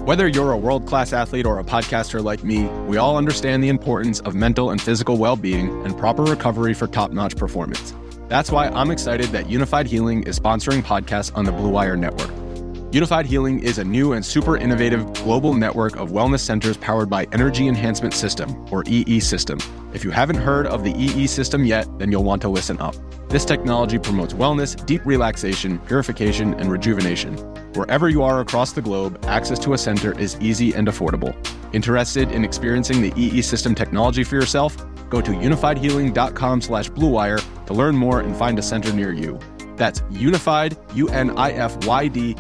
Whether you're a world-class athlete or a podcaster like me, we all understand the importance of mental and physical well-being and proper recovery for top-notch performance. That's why I'm excited that Unified Healing is sponsoring podcasts on the Blue Wire Network. Unified Healing is a new and super innovative global network of wellness centers powered by Energy Enhancement System, or EE System. If you haven't heard of the EE System yet, then you'll want to listen up. This technology promotes wellness, deep relaxation, purification, and rejuvenation. Wherever you are across the globe, access to a center is easy and affordable. Interested in experiencing the EE System technology for yourself? Go to unifiedhealing.com/bluewire to learn more and find a center near you. That's unified, UNIFYD,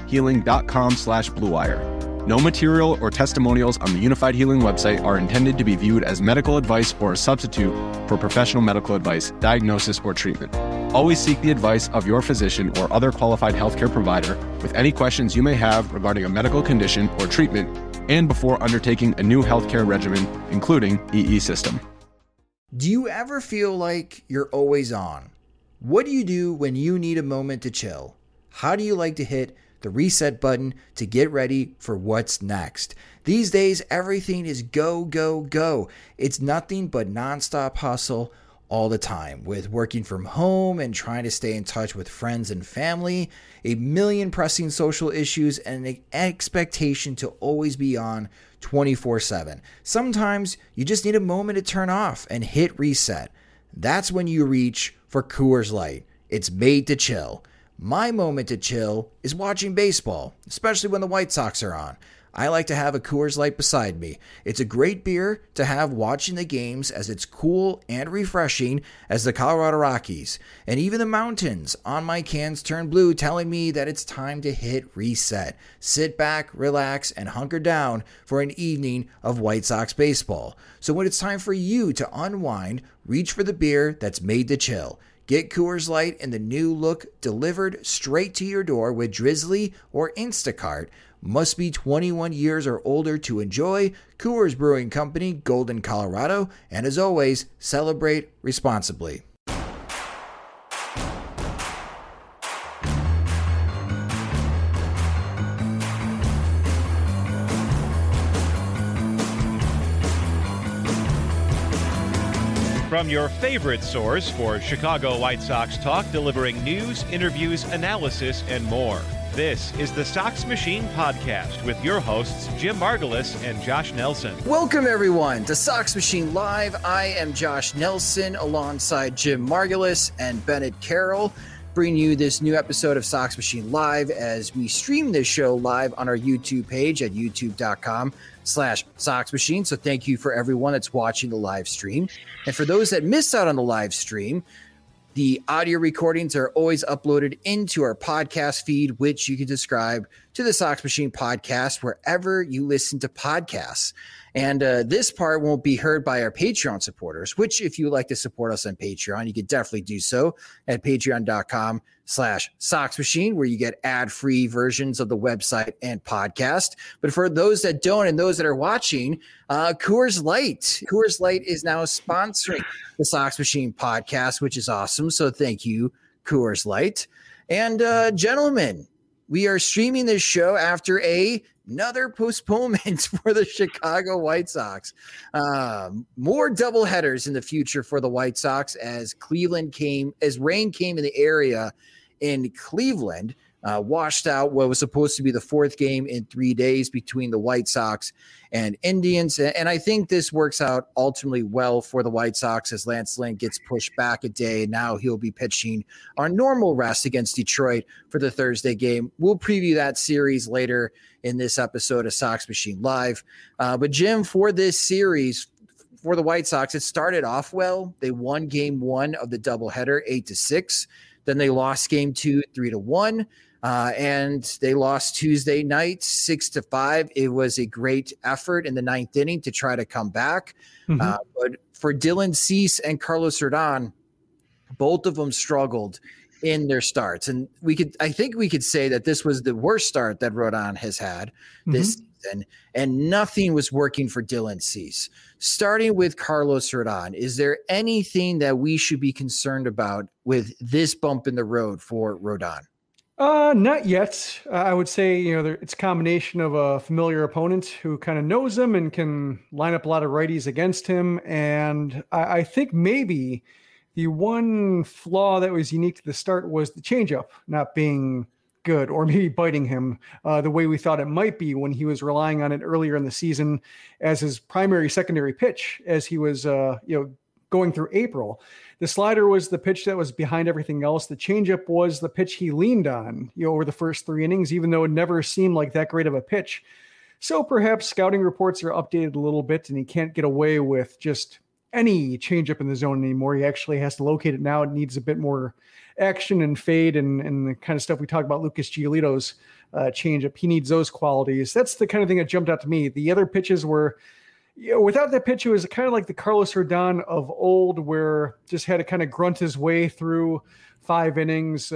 healing.com/bluewire. No material or testimonials on the Unified Healing website are intended to be viewed as medical advice or a substitute for professional medical advice, diagnosis, or treatment. Always seek the advice of your physician or other qualified healthcare provider with any questions you may have regarding a medical condition or treatment and before undertaking a new healthcare regimen, including EE System. Do you ever feel like you're always on? What do you do when you need a moment to chill? How do you like to hit the reset button to get ready for what's next? These days, everything is go, go, go. It's nothing but nonstop hustle all the time, with working from home and trying to stay in touch with friends and family, a million pressing social issues, and an expectation to always be on 24/7. Sometimes you just need a moment to turn off and hit reset. That's when you reach for Coors Light. It's made to chill. My moment to chill is watching baseball, especially when the White Sox are on. I like to have a Coors Light beside me. It's a great beer to have watching the games, as it's cool and refreshing as the Colorado Rockies. And even the mountains on my cans turn blue, telling me that it's time to hit reset. Sit back, relax, and hunker down for an evening of White Sox baseball. So when it's time for you to unwind, reach for the beer that's made to chill. Get Coors Light in the new look delivered straight to your door with Drizzly or Instacart. Must be 21 years or older to enjoy. Coors Brewing Company, Golden, Colorado. And as always, celebrate responsibly. From your favorite source for Chicago White Sox talk, delivering news, interviews, analysis, and more. This is the Sox Machine Podcast with your hosts, Jim Margulis and Josh Nelson. Welcome, everyone, to Sox Machine Live. I am Josh Nelson alongside Jim Margulis and Bennett Carroll, bringing you this new episode of Sox Machine Live as we stream this show live on our YouTube page at youtube.com/Sox Machine. So thank you for everyone that's watching the live stream. And for those that missed out on the live stream, the audio recordings are always uploaded into our podcast feed, which you can subscribe to the Sox Machine Podcast wherever you listen to podcasts. And this part won't be heard by our Patreon supporters, which if you like to support us on Patreon, you can definitely do so at patreon.com/Sox Machine, where you get ad-free versions of the website and podcast. But for those that don't and those that are watching, Coors Light is now sponsoring the Sox Machine Podcast, which is awesome. So thank you, Coors Light. And gentlemen, we are streaming this show after another postponement for the Chicago White Sox. More doubleheaders in the future for the White Sox as rain came in the area in Cleveland, washed out what was supposed to be the fourth game in 3 days between the White Sox and Indians. And I think this works out ultimately well for the White Sox as Lance Lynn gets pushed back a day. Now he'll be pitching on normal rest against Detroit for the Thursday game. We'll preview that series later in this episode of Sox Machine Live. But Jim, for this series, for the White Sox, it started off well. They won game one of the doubleheader 8-6. Then they lost game two 3-1. And they lost Tuesday night 6-5. It was a great effort in the ninth inning to try to come back. But for Dylan Cease and Carlos Rodon, both of them struggled in their starts. And I think we could say that this was the worst start that Rodon has had this season, and nothing was working for Dylan Cease. Starting with Carlos Rodon, is there anything that we should be concerned about with this bump in the road for Rodon? Not yet. I would say, it's a combination of a familiar opponent who kind of knows him and can line up a lot of righties against him. And I think maybe the one flaw that was unique to the start was the changeup not being good, or maybe biting him the way we thought it might be when he was relying on it earlier in the season as his primary secondary pitch as he was, going through April. The slider was the pitch that was behind everything else. The changeup was the pitch he leaned on, over the first 3 innings, even though it never seemed like that great of a pitch. So perhaps scouting reports are updated a little bit and he can't get away with just any changeup in the zone anymore. He actually has to locate it now. It needs a bit more action and fade and the kind of stuff we talk about Lucas Giolito's changeup. He needs those qualities. That's the kind of thing that jumped out to me. The other pitches were, without that pitch, it was kind of like the Carlos Rodon of old, where just had to kind of grunt his way through 5 innings,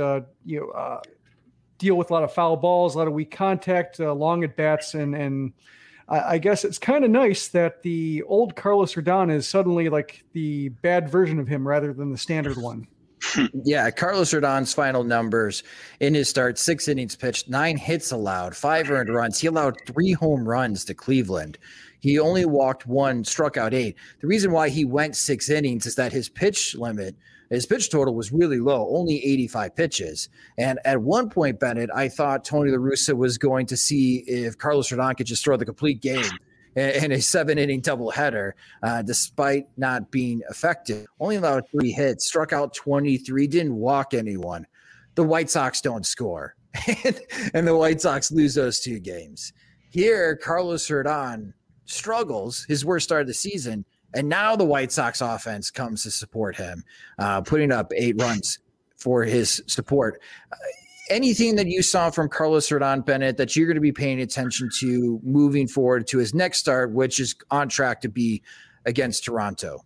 deal with a lot of foul balls, a lot of weak contact, long at bats. And I guess it's kind of nice that the old Carlos Rodon is suddenly like the bad version of him rather than the standard one. Yeah, Carlos Rodon's final numbers in his start: 6 innings pitched, 9 hits allowed, 5 earned runs. He allowed 3 home runs to Cleveland. He only walked 1, struck out 8. The reason why he went 6 innings is that his pitch total was really low, only 85 pitches. And at one point, Bennett, I thought Tony La Russa was going to see if Carlos Rodon could just throw the complete game in a 7-inning doubleheader, despite not being effective. Only allowed 3 hits, struck out 23, didn't walk anyone. The White Sox don't score, and the White Sox lose those 2 games. Here, Carlos Rodon struggles, his worst start of the season, and now the White Sox offense comes to support him, putting up 8 runs for his support. Anything that you saw from Carlos Rodon, Bennett, that you're going to be paying attention to moving forward to his next start, which is on track to be against Toronto?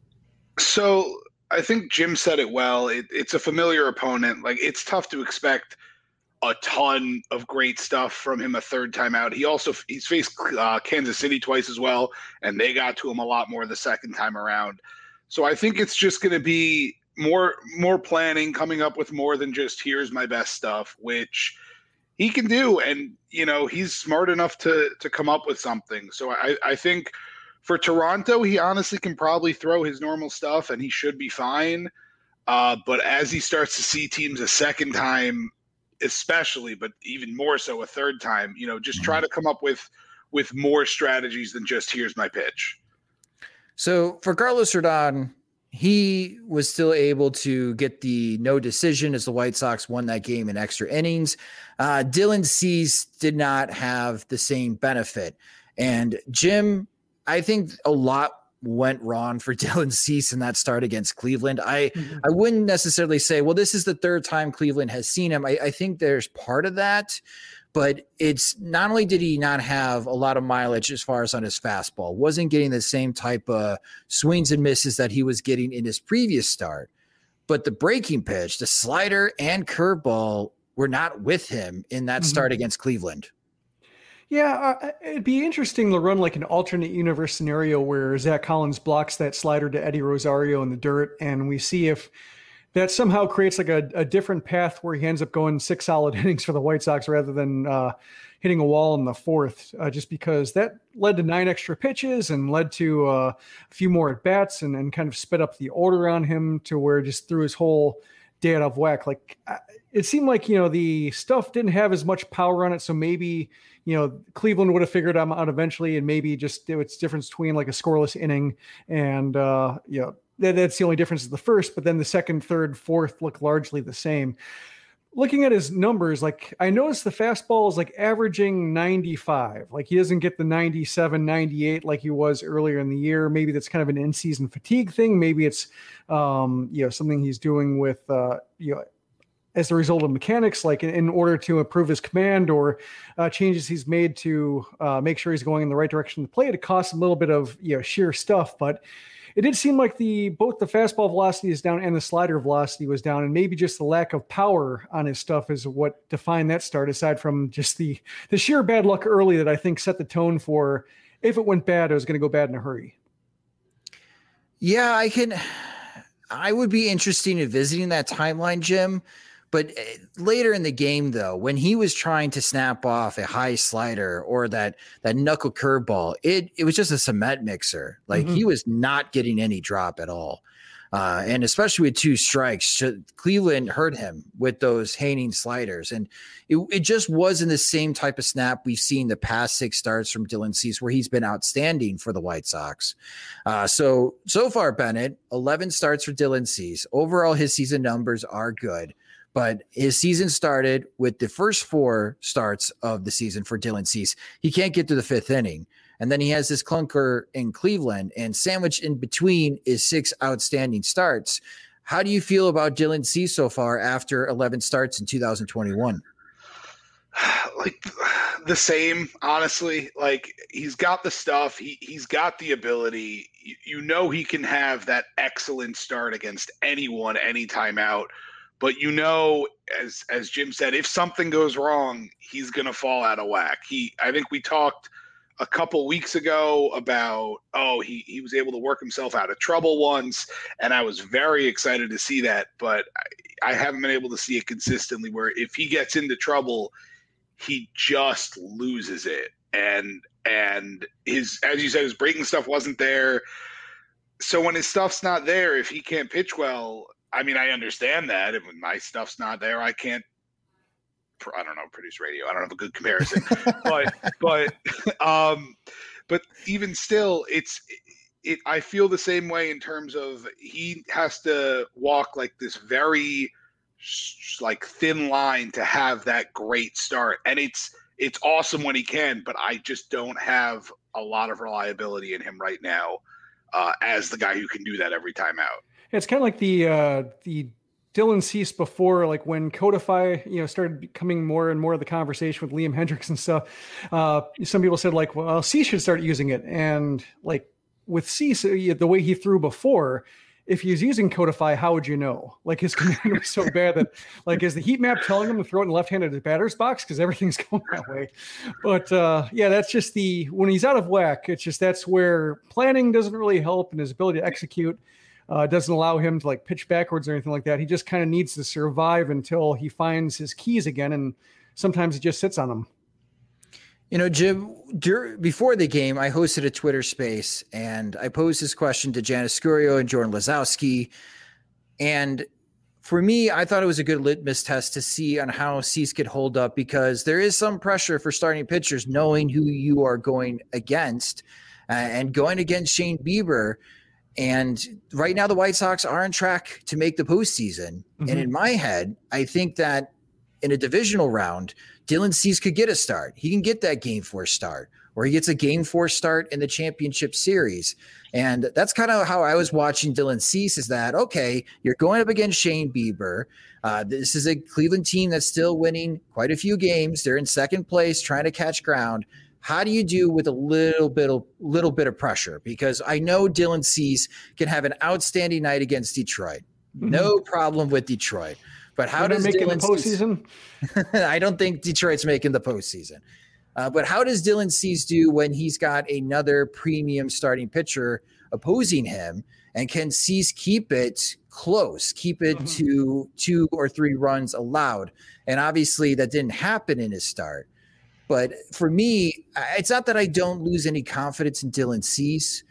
So I think Jim said it well. It's a familiar opponent. Like, it's tough to expect a ton of great stuff from him a third time out. He's faced Kansas City twice as well, and they got to him a lot more the second time around. So I think it's just going to be more planning, coming up with more than just here's my best stuff, which he can do. And, he's smart enough to come up with something. So I think for Toronto, he honestly can probably throw his normal stuff and he should be fine. But as he starts to see teams a second time, especially, but even more so a third time, just try to come up with more strategies than just here's my pitch. So for Carlos Rodon, he was still able to get the no decision as the White Sox won that game in extra innings. Dylan Cease did not have the same benefit. And Jim, I think a lot went wrong for Dylan Cease in that start against Cleveland. I wouldn't necessarily say, well, this is the third time Cleveland has seen him. I think there's part of that, but it's not only did he not have a lot of mileage as far as on his fastball, wasn't getting the same type of swings and misses that he was getting in his previous start, but the breaking pitch, the slider and curveball were not with him in that start against Cleveland. Yeah, it'd be interesting to run like an alternate universe scenario where Zach Collins blocks that slider to Eddie Rosario in the dirt, and we see if that somehow creates like a different path where he ends up going 6 solid innings for the White Sox rather than hitting a wall in the 4th, just because that led to 9 extra pitches and led to a few more at-bats and kind of sped up the order on him to where it just threw his whole day out of whack. Like, it seemed like, the stuff didn't have as much power on it, so maybe – Cleveland would have figured him out eventually, and maybe just it's difference between like a scoreless inning and, that's the only difference is the first, but then the second, third, fourth look largely the same. Looking at his numbers, like I noticed the fastball is like averaging 95. Like he doesn't get the 97, 98 like he was earlier in the year. Maybe that's kind of an in-season fatigue thing. Maybe it's, something he's doing with, as a result of mechanics, like in order to improve his command or changes he's made to make sure he's going in the right direction to play. It costs a little bit of sheer stuff, but it did seem like both the fastball velocity is down and the slider velocity was down, and maybe just the lack of power on his stuff is what defined that start, aside from just the sheer bad luck early that I think set the tone for if it went bad, it was going to go bad in a hurry. Yeah, I would be interested in visiting that timeline, Jim. But later in the game, though, when he was trying to snap off a high slider or that knuckle curveball, it was just a cement mixer. Like he was not getting any drop at all. And especially with 2 strikes, Cleveland hurt him with those hanging sliders. And it just wasn't the same type of snap we've seen the past 6 starts from Dylan Cease, where he's been outstanding for the White Sox. So far, Bennett, 11 starts for Dylan Cease. Overall, his season numbers are good. But his season started with the first 4 starts of the season for Dylan Cease. He can't get to the 5th inning. And then he has this clunker in Cleveland, and sandwiched in between is 6 outstanding starts. How do you feel about Dylan Cease so far after 11 starts in 2021? Like the same, honestly. Like he's got the stuff. He's got the ability. You know he can have that excellent start against anyone, anytime out. But as Jim said, if something goes wrong, he's going to fall out of whack. I think we talked a couple weeks ago about, he was able to work himself out of trouble once, and I was very excited to see that. But I haven't been able to see it consistently, where if he gets into trouble, he just loses it. And his, as you said, his breaking stuff wasn't there. So when his stuff's not there, if he can't pitch well, I mean, I understand that. If my stuff's not there, I can't, I don't know, produce radio. I don't have a good comparison. but even still, I feel the same way in terms of he has to walk like this very like thin line to have that great start. And it's awesome when he can, but I just don't have a lot of reliability in him right now as the guy who can do that every time out. It's kind of like the Dylan Cease before, like when Codify, started becoming more and more of the conversation with Liam Hendriks and stuff. Some people said like, well, Cease should start using it. And like with Cease, the way he threw before, if he was using Codify, how would you know? Like his command was so bad that like, is the heat map telling him to throw it in the left-handed batter's box? Because everything's going that way. But that's just when he's out of whack, it's just, that's where planning doesn't really help, and his ability to execute doesn't allow him to like pitch backwards or anything like that. He just kind of needs to survive until he finds his keys again. And sometimes he just sits on them. Jim, before the game, I hosted a Twitter space and I posed this question to Janice Scurio and Jordan Lazowski. And for me, I thought it was a good litmus test to see on how Cease could hold up, because there is some pressure for starting pitchers knowing who you are going against and going against Shane Bieber. And right now the White Sox are on track to make the postseason. Mm-hmm. And in my head, I think that in a divisional round, Dylan Cease could get a start. He can get that Game 4 start, or he gets a Game 4 start in the championship series. And that's kind of how I was watching Dylan Cease, is that, okay, you're going up against Shane Bieber. This is a Cleveland team that's still winning quite a few games. They're in second place trying to catch ground. How do you do with a little bit of pressure? Because I know Dylan Cease can have an outstanding night against Detroit. No problem with Detroit. But how does Dylan the postseason? I don't think Detroit's making the postseason. But how does Dylan Cease do when he's got another premium starting pitcher opposing him? And can Cease keep it close, keep it to 2 or 3 runs allowed? And obviously that didn't happen in his start. But for me, it's not that I don't lose any confidence in Dylan Cease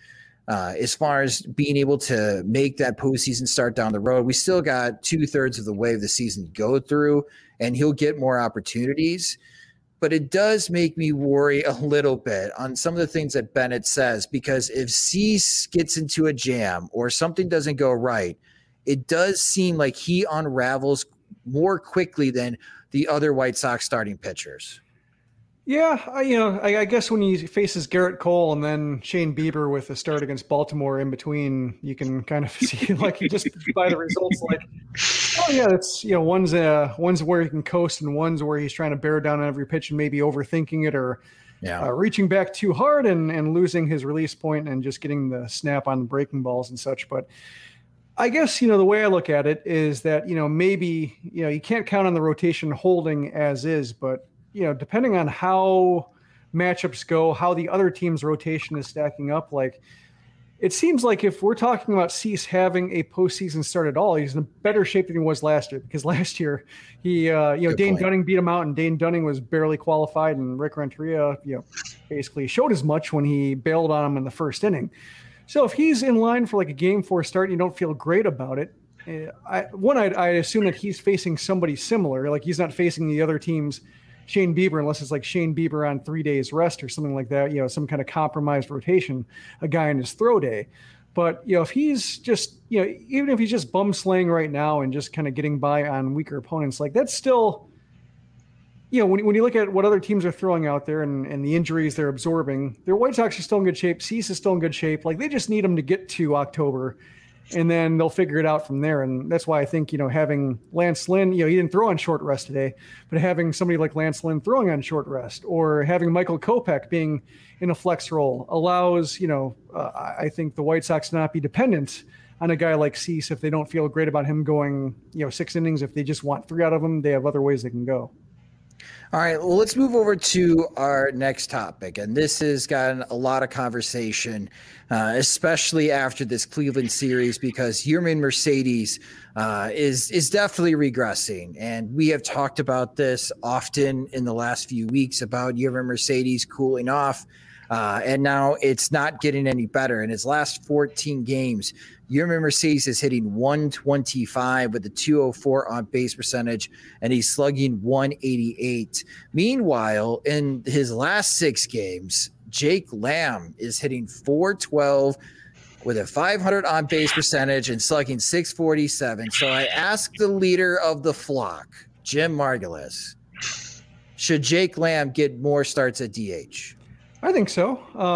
as far as being able to make that postseason start down the road. We still got 2/3 of the way of the season to go through, and he'll get more opportunities. But it does make me worry a little bit on some of the things that Bennett says, because if Cease gets into a jam or something doesn't go right, it does seem like he unravels more quickly than the other White Sox starting pitchers. Yeah, I guess when he faces Garrett Cole and then Shane Bieber with a start against Baltimore in between, you can kind of see, like, you just by the results, like, oh yeah, that's, one's where he can coast and one's where he's trying to bear down on every pitch and maybe overthinking it, or reaching back too hard and losing his release point and just getting the snap on the breaking balls and such. But I guess, the way I look at it is that, maybe, you can't count on the rotation holding as is, but depending on how matchups go, how the other team's rotation is stacking up, like it seems like if we're talking about Cease having a postseason start at all, he's in better shape than he was last year, because last year he, Dane Dunning beat him out, and Dane Dunning was barely qualified, and Rick Renteria, basically showed as much when he bailed on him in the first inning. So if he's in line for like a Game 4 start, and you don't feel great about it. I assume that he's facing somebody similar, like he's not facing the other team's Shane Bieber, unless it's like Shane Bieber on 3 days rest or something like that, some kind of compromised rotation, a guy in his throw day. But, if he's just, even if he's just bum slaying right now and just kind of getting by on weaker opponents, like that's still, when you look at what other teams are throwing out there and the injuries they're absorbing, their White Sox are still in good shape. Cease is still in good shape. Like they just need him to get to October, and then they'll figure it out from there. And that's why I think, having Lance Lynn, he didn't throw on short rest today, but having somebody like Lance Lynn throwing on short rest, or having Michael Kopech being in a flex role allows, I think the White Sox to not be dependent on a guy like Cease if they don't feel great about him going, 6 innings. If they just want 3 out of him, they have other ways they can go. All right, well, let's move over to our next topic. And this has gotten a lot of conversation, especially after this Cleveland series, because Yermin Mercedes is definitely regressing. And we have talked about this often in the last few weeks about Yermin Mercedes cooling off. And now it's not getting any better. In his last 14 games, Yermin Mercedes is hitting 125 with a 204 on base percentage, and he's slugging 188. Meanwhile, in his last 6 games, Jake Lamb is hitting 412 with a 500 on base percentage and slugging 647. So I asked the leader of the flock, Jim Margulis, should Jake Lamb get more starts at DH? I think so.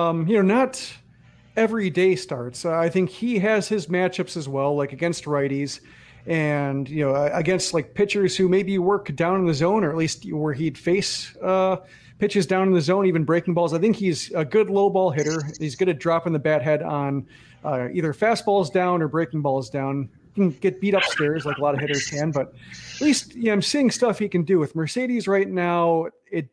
Not every day starts. I think he has his matchups as well, like against righties and, against like pitchers who maybe work down in the zone, or at least where he'd face pitches down in the zone, even breaking balls. I think he's a good low ball hitter. He's good at dropping the bat head on either fastballs down or breaking balls down. He can get beat upstairs like a lot of hitters can, but at least I'm seeing stuff he can do. With Mercedes right now,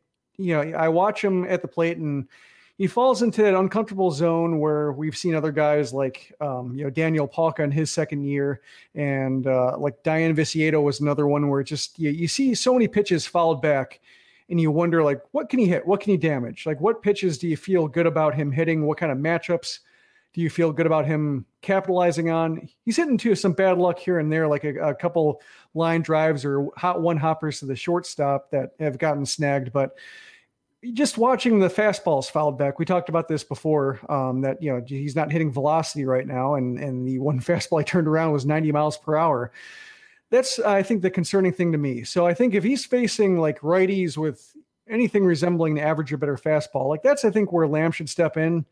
I watch him at the plate and he falls into that uncomfortable zone where we've seen other guys like, Daniel Palka in his second year, and like Diane Vicieto was another one where just you see so many pitches fouled back, and you wonder like, what can he hit? What can he damage? Like, what pitches do you feel good about him hitting? What kind of matchups do you feel good about him capitalizing on? He's hitting to some bad luck here and there, like a couple line drives or one hoppers to the shortstop that have gotten snagged, but just watching the fastballs fouled back, we talked about this before, that, he's not hitting velocity right now. And the one fastball I turned around was 90 miles per hour. That's, I think, the concerning thing to me. So I think if he's facing like righties with anything resembling the average or better fastball, like that's, I think, where Lamb should step in.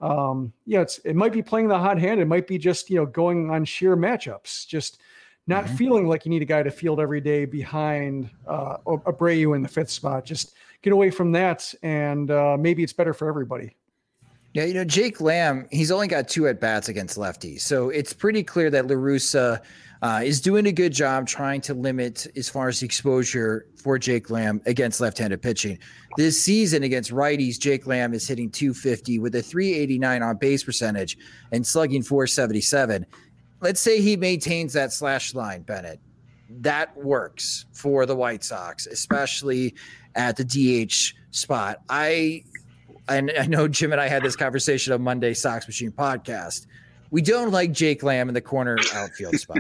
It might be playing the hot hand. It might be just, going on sheer matchups, just not feeling like you need a guy to field every day behind Abreu in the 5th spot. Just get away from that, and maybe it's better for everybody. Yeah, Jake Lamb, he's only got 2 at-bats against lefties. So it's pretty clear that La Russa is doing a good job trying to limit as far as the exposure for Jake Lamb against left-handed pitching. This season against righties, Jake Lamb is hitting 250 with a 389 on base percentage and slugging 477. Let's say he maintains that slash line, Bennett. That works for the White Sox, especially at the DH spot. I know Jim and I had this conversation on Monday Sox Machine podcast. We don't like Jake Lamb in the corner outfield spot.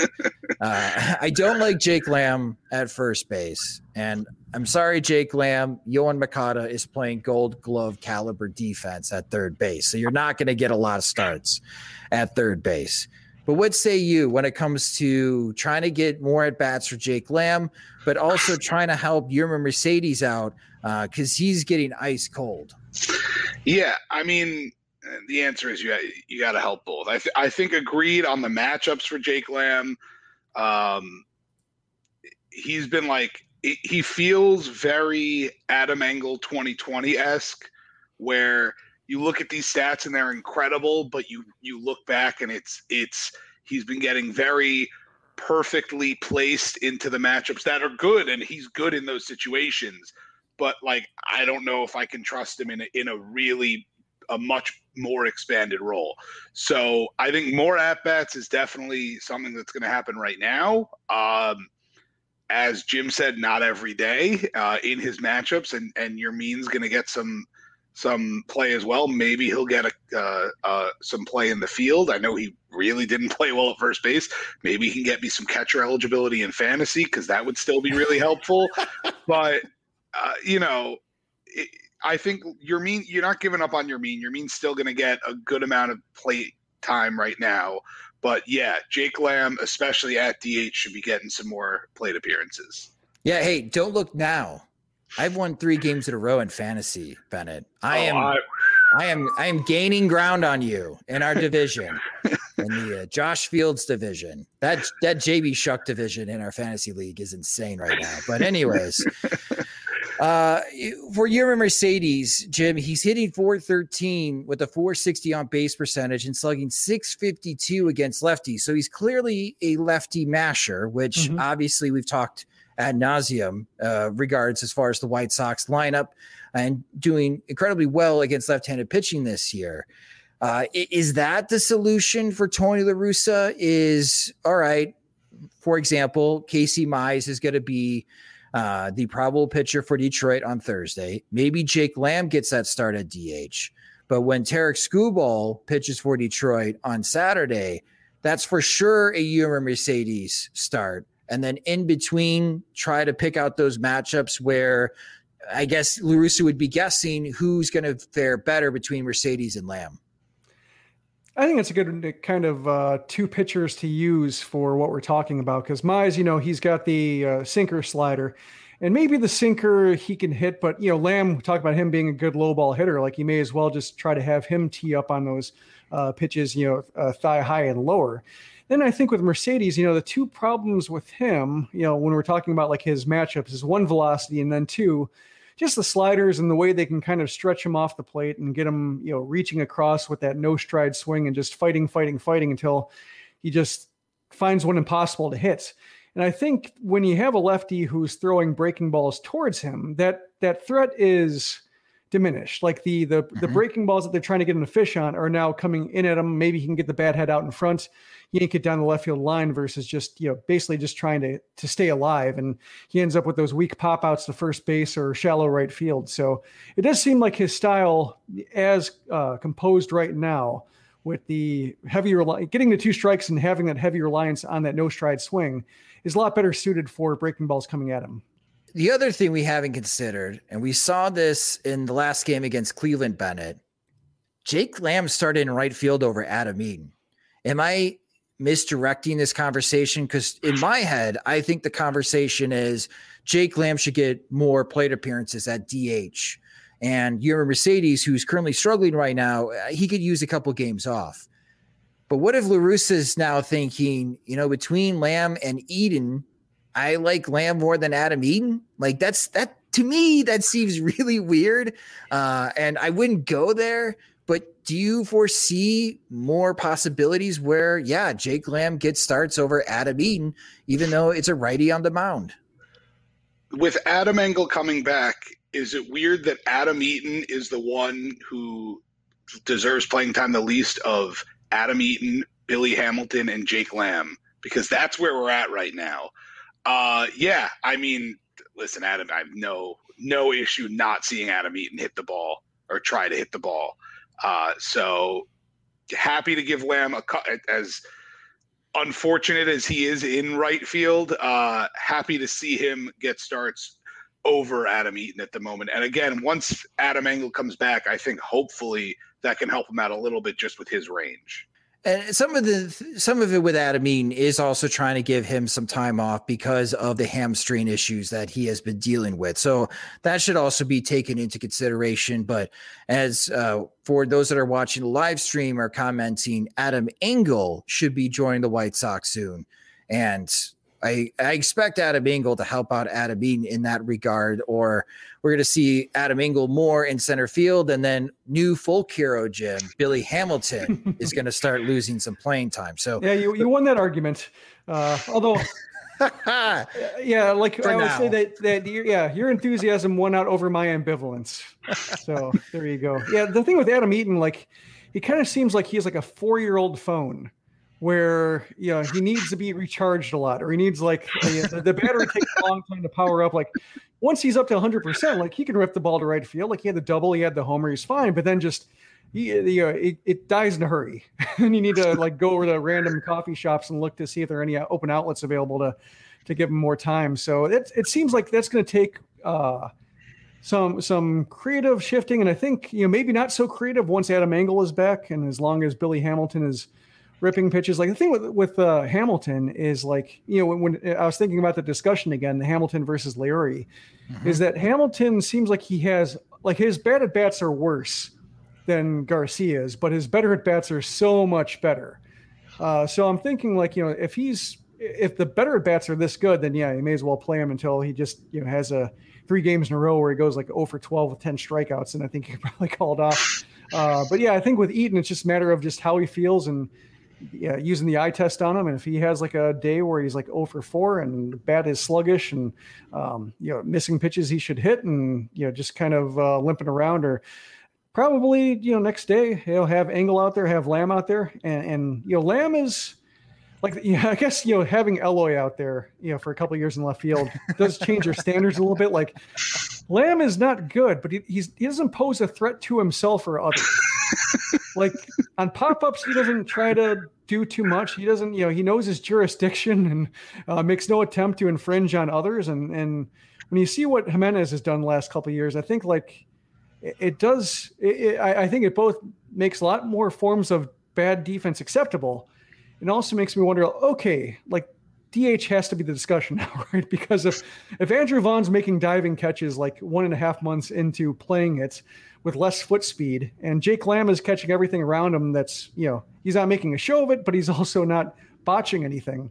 I don't like Jake Lamb at first base. And I'm sorry, Jake Lamb, Yohan Moncada is playing Gold Glove caliber defense at third base. So you're not going to get a lot of starts at third base. But what say you when it comes to trying to get more at-bats for Jake Lamb, but also trying to help Yermin Mercedes out because he's getting ice cold? Yeah, I mean, the answer is you got to help both. I think agreed on the matchups for Jake Lamb. He's been he feels very Adam Engel 2020-esque, where you look at these stats and they're incredible, but you look back and he's been getting very perfectly placed into the matchups that are good, and he's good in those situations. But I don't know if I can trust him in a really a much more expanded role. So I think more at-bats is definitely something that's going to happen right now. As Jim said, not every day in his matchups, and Yermin's going to get some play as well. Maybe he'll get some play in the field. I know he really didn't play well at first base. Maybe he can get me some catcher eligibility in fantasy, because that would still be really helpful. But I think Yermin, you're not giving up on Yermin. Yermin's still going to get a good amount of play time right now. But yeah, Jake Lamb, especially at DH, should be getting some more plate appearances. Yeah, hey, don't look now. I've won 3 games in a row in fantasy, Bennett. I am gaining ground on you in our division, in the Josh Fields division. That JB Shuck division in our fantasy league is insane right now. But anyways, for Yermin Mercedes, Jim, he's hitting .413 with a .460 on base percentage and slugging .652 against lefties. So he's clearly a lefty masher, which obviously we've talked ad nauseum regards as far as the White Sox lineup, and doing incredibly well against left-handed pitching this year. Is that the solution for Tony La Russa? Is, all right, for example, Casey Mize is going to be the probable pitcher for Detroit on Thursday. Maybe Jake Lamb gets that start at DH. But when Tarek Skubal pitches for Detroit on Saturday, that's for sure a Yermin Mercedes start. And then in between, try to pick out those matchups where I guess La Russa would be guessing who's going to fare better between Mercedes and Lamb. I think it's a good kind of 2 pitchers to use for what we're talking about, because Mize, he's got the sinker slider, and maybe the sinker he can hit, but Lamb, talk about him being a good low ball hitter. Like, you may as well just try to have him tee up on those pitches, thigh high and lower. Then I think with Mercedes, the 2 problems with him, when we're talking about like his matchups, is 1, velocity, and then 2, just the sliders and the way they can kind of stretch him off the plate and get him, reaching across with that no stride swing and just fighting until he just finds one impossible to hit. And I think when you have a lefty who's throwing breaking balls towards him, that threat is diminished. Like the breaking balls that they're trying to get him to fish on are now coming in at him. Maybe he can get the bat head out in front, yank it down the left field line, versus just, basically just trying to stay alive. And he ends up with those weak pop outs to first base or shallow right field. So it does seem like his style, as composed right now, with the heavier, getting the 2 strikes and having that heavy reliance on that no stride swing, is a lot better suited for breaking balls coming at him. The other thing we haven't considered, and we saw this in the last game against Cleveland, Bennett, Jake Lamb started in right field over Adam Eaton. Am I misdirecting this conversation? Because in my head, I think the conversation is Jake Lamb should get more plate appearances at DH. And Yermin Mercedes, who's currently struggling right now, he could use a couple games off. But what if La Russa's now thinking, between Lamb and Eaton, I like Lamb more than Adam Eaton? Like, that to me, that seems really weird. And I wouldn't go there. But do you foresee more possibilities where, Jake Lamb gets starts over Adam Eaton, even though it's a righty on the mound? With Adam Engel coming back, is it weird that Adam Eaton is the one who deserves playing time the least of Adam Eaton, Billy Hamilton, and Jake Lamb? Because that's where we're at right now. I mean, listen, Adam, I have no issue not seeing Adam Eaton hit the ball or try to hit the ball. So happy to give Lamb as unfortunate as he is in right field. Happy to see him get starts over Adam Eaton at the moment. And again, once Adam Engel comes back, I think hopefully that can help him out a little bit just with his range. And some of it with Adam Eaton is also trying to give him some time off because of the hamstring issues that he has been dealing with. So that should also be taken into consideration. But as for those that are watching the live stream are commenting, Adam Engel should be joining the White Sox soon. And I expect Adam Engel to help out Adam Eaton in that regard, or we're going to see Adam Engel more in center field, and then new folk hero, Jim, Billy Hamilton is going to start losing some playing time. So yeah, you won that argument. Although Yeah, like For I would now. say that your enthusiasm won out over my ambivalence. So there you go. Yeah, the thing with Adam Eaton, like he kind of seems like he's like a 4-year-old phone where he needs to be recharged a lot, or he needs like the battery takes a long time to power up. Like once he's up to 100%, like he can rip the ball to right field. Like he had the double, he had the homer, he's fine. But then just it dies in a hurry, and you need to like go over to random coffee shops and look to see if there are any open outlets available to give him more time. So it seems like that's going to take some creative shifting, and I think maybe not so creative once Adam Engel is back, and as long as Billy Hamilton is ripping pitches. Like the thing with Hamilton is like when I was thinking about the discussion again, the Hamilton versus Leury, is that Hamilton seems like he has like his bad at bats are worse than Garcia's, but his better at bats are so much better. So I'm thinking like, if the better at bats are this good, then you may as well play him until he just, has 3 games in a row where he goes like 0 for 12 with 10 strikeouts. And I think he probably called off. But yeah, I think with Eaton, it's just a matter of just how he feels and using the eye test on him. And if he has like a day where he's like 0 for 4 and the bat is sluggish and, missing pitches he should hit and, just kind of limping around, or probably, next day he'll have Engel out there, have Lamb out there. And Lamb is like, I guess, having Eloy out there, for a couple of years in left field does change your standards a little bit. Like Lamb is not good, but he doesn't pose a threat to himself or others. Like on pop-ups, he doesn't try to do too much. He doesn't, he knows his jurisdiction and makes no attempt to infringe on others. And when you see what Jimenez has done the last couple of years, I think like it does. I think it both makes a lot more forms of bad defense acceptable. It also makes me wonder, okay, like DH has to be the discussion now, right? Because if Andrew Vaughn's making diving catches like 1.5 months into playing it with less foot speed, and Jake Lamb is catching everything around him, that's, he's not making a show of it, but he's also not botching anything.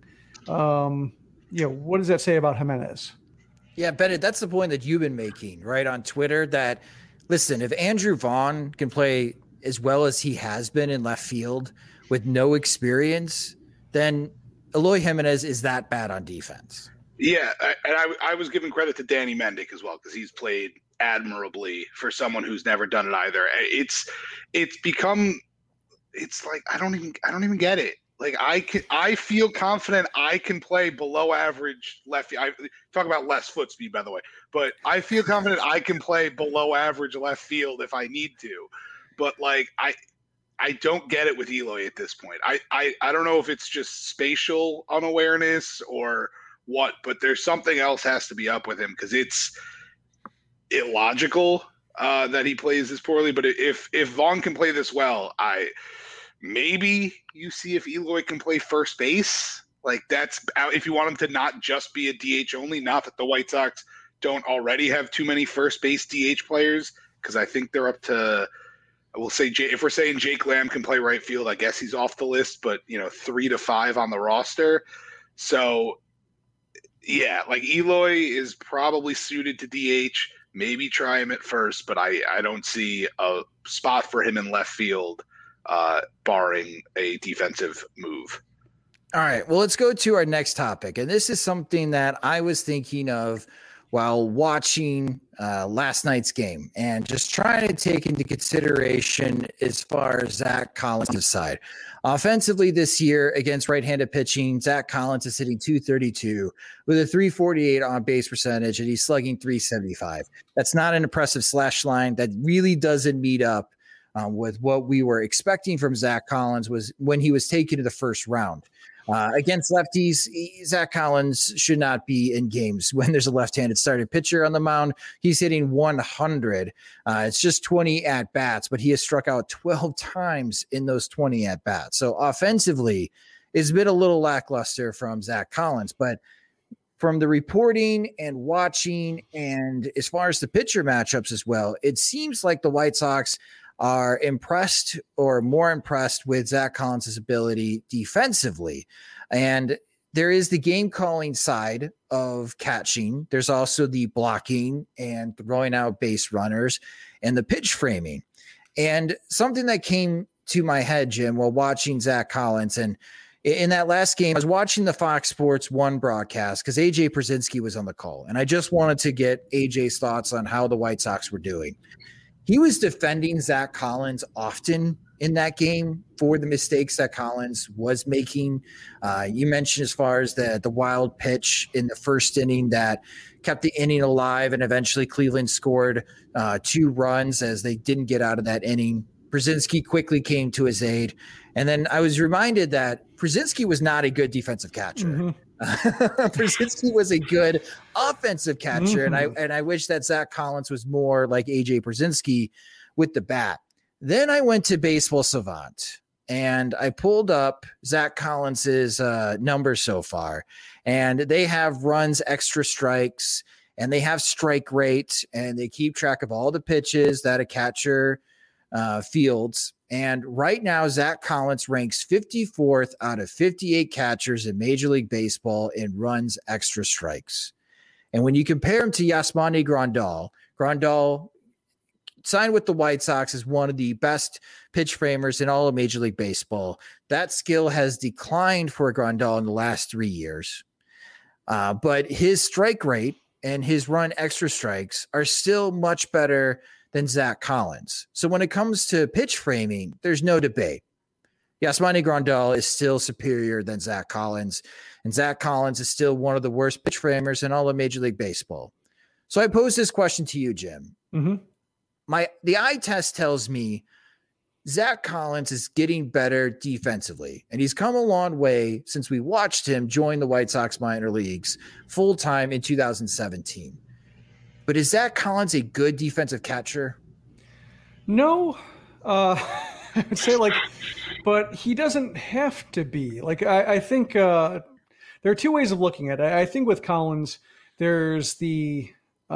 What does that say about Jimenez? Yeah, Bennett, that's the point that you've been making, right, on Twitter, that, listen, if Andrew Vaughn can play as well as he has been in left field with no experience, then Eloy Jimenez is that bad on defense. Yeah, and I was giving credit to Danny Mendick as well, because he's played admirably for someone who's never done it either. It's like I don't even get it. Like I feel confident I can play below average left field. I talk about less foot speed, by the way, but I feel confident I can play below average left field if I need to. But like I don't get it with Eloy at this point. I don't know if it's just spatial unawareness or what, but there's something else has to be up with him, because it's illogical that he plays this poorly. But if Vaughn can play this well, maybe you see if Eloy can play first base. Like that's if you want him to not just be a DH only. Not that the White Sox don't already have too many first base DH players, because I think they're up to, we'll say, if we're saying Jake Lamb can play right field, I guess he's off the list, but 3 to 5 on the roster. So yeah, like Eloy is probably suited to DH. Maybe try him at first, but I don't see a spot for him in left field, barring a defensive move. All right, well, let's go to our next topic. And this is something that I was thinking of while watching last night's game and just trying to take into consideration as far as Zach Collins' side. Offensively this year against right-handed pitching, Zach Collins is hitting .232 with a .348 on base percentage, and he's slugging .375. That's not an impressive slash line. That really doesn't meet up with what we were expecting from Zach Collins was when he was taken to the first round. Against lefties, Zach Collins should not be in games when there's a left-handed starting pitcher on the mound. He's hitting 100. It's just 20 at-bats, but he has struck out 12 times in those 20 at-bats. So offensively, it's been a little lackluster from Zach Collins. But from the reporting and watching, and as far as the pitcher matchups as well, it seems like the White Sox are impressed or more impressed with Zach Collins' ability defensively. And there is the game calling side of catching. There's also the blocking and throwing out base runners and the pitch framing. And something that came to my head, Jim, while watching Zach Collins, and In that last game, I was watching the Fox Sports 1 broadcast because AJ Pierzynski was on the call, and I just wanted to get AJ's thoughts on how the White Sox were doing. He was defending Zach Collins often in that game for the mistakes that Collins was making. You mentioned as far as the wild pitch in the first inning that kept the inning alive, and eventually Cleveland scored 2 runs as they didn't get out of that inning. Pierzynski quickly came to his aid. And then I was reminded that Pierzynski was not a good defensive catcher. Mm-hmm. Pierzynski was a good offensive catcher. Mm-hmm. And I wish that Zach Collins was more like AJ Pierzynski with the bat. Then I went to Baseball Savant and I pulled up Zach Collins's numbers so far. And they have runs, extra strikes, and they have strike rate, and they keep track of all the pitches that a catcher fields. And right now, Zach Collins ranks 54th out of 58 catchers in Major League Baseball in runs, extra strikes. And when you compare him to Yasmani Grandal signed with the White Sox as one of the best pitch framers in all of Major League Baseball. That skill has declined for Grandal in the last 3 years. But his strike rate and his run extra strikes are still much better than Zach Collins. So when it comes to pitch framing, there's no debate. Yasmani Grandal is still superior than Zach Collins, and Zach Collins is still one of the worst pitch framers in all of Major League Baseball. So I pose this question to you, Jim. Mm-hmm. The eye test tells me Zach Collins is getting better defensively, and he's come a long way since we watched him join the White Sox minor leagues full-time in 2017. But is Zach Collins a good defensive catcher? No, I would say but he doesn't have to be. I think there are 2 ways of looking at it. I think with Collins, there's the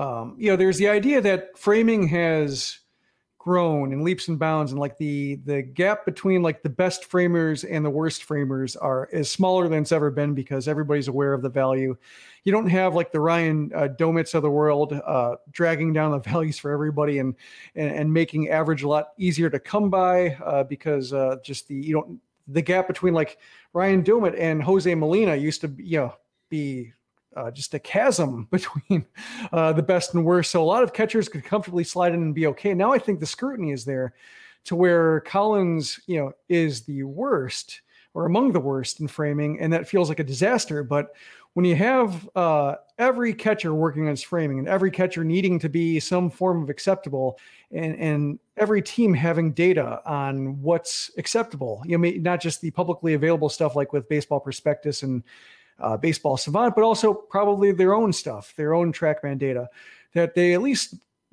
idea that framing has grown in leaps and bounds, and the gap between the best framers and the worst framers is smaller than it's ever been because everybody's aware of the value. You don't have the Ryan Domits of the world dragging down the values for everybody and making average a lot easier to come by because the gap between Ryan Domit and Jose Molina used to be just a chasm between the best and worst. So a lot of catchers could comfortably slide in and be okay. Now I think the scrutiny is there to where Collins, is the worst or among the worst in framing, and that feels like a disaster. But when you have every catcher working on his framing and every catcher needing to be some form of acceptable, and every team having data on what's acceptable, not just the publicly available stuff like with Baseball Prospectus and Baseball Savant, but also probably their own stuff, their own TrackMan data, that they at least